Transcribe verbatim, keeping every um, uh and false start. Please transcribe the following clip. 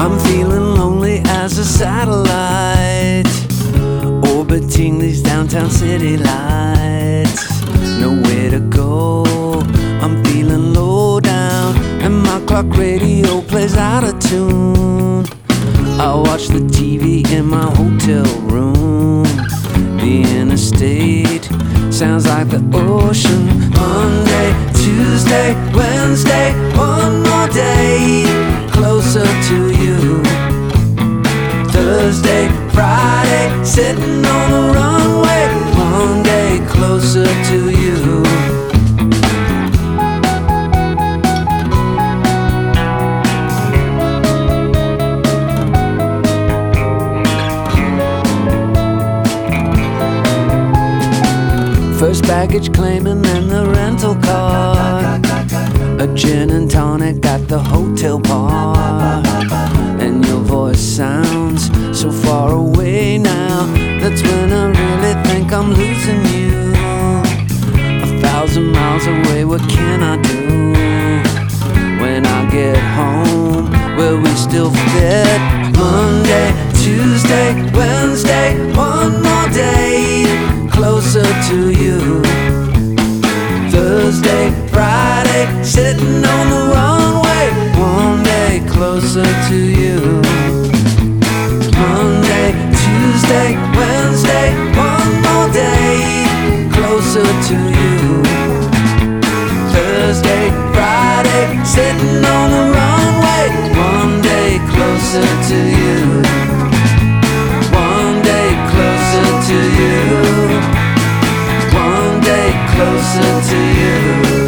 I'm feeling lonely as a satellite, orbiting these downtown city lights. Nowhere to go, I'm feeling low down, and my clock radio plays out of tune. I watch the T V in my hotel room. The interstate sounds like the ocean. Monday, Tuesday, Wednesday, one more day closer to you. Thursday, Friday, sitting on the runway, one day closer to you. First baggage claiming and the rental car, a gin and tonic at the hotel bar. And your voice sounds so far away now, that's when I really think I'm losing you. A thousand miles away, what can I do? When I get home, will we still fit? Monday, Tuesday, Wednesday, one more day closer to you. Thursday, Friday, sitting on the runway, one day closer to you. Monday, Tuesday, Wednesday, one more day closer to you. Thursday, Friday, sitting on the runway, one day closer to you. One day closer to you. One day closer to you.